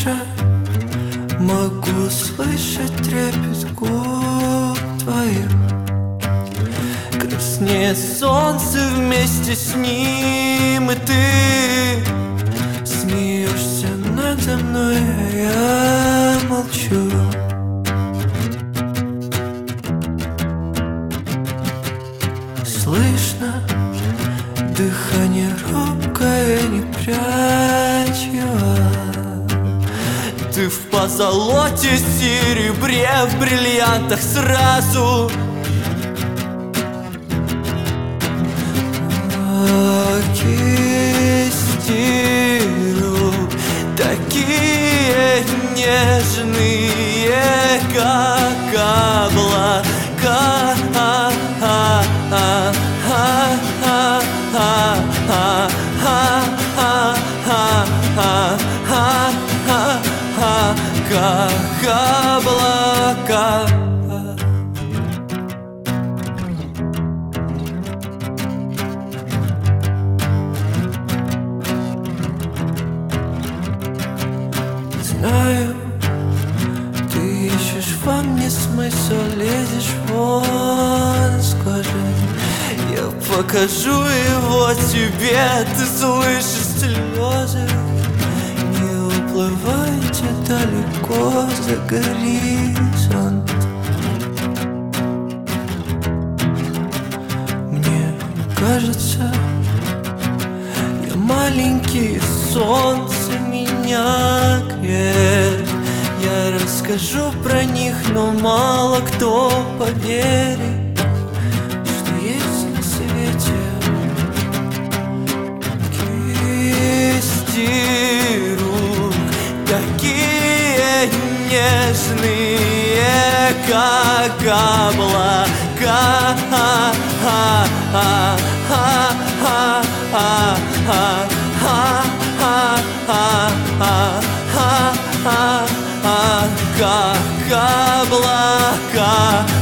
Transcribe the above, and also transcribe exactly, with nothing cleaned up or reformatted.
дыша, могу слышать трепет губ твоих. Краснеет солнце вместе с ним, и ты смеешься надо мной, а я молчу. Слышно дыхание робкое, не прячь его. Ты в позолоте, серебре, в бриллиантах сразу. О, кисти рук такие нежные, как облака. Как облака. Знаю, ты ищешь во мне смысл, лезешь вон с кожи. Я покажу его тебе, ты слышишь слезы. Не уплывайте далеко за горизонт. Мне кажется, я маленький, солнце меня греет. Я расскажу про них, но мало кто поверит, что есть на свете кисти рук такие нежные, как облака. Как облака.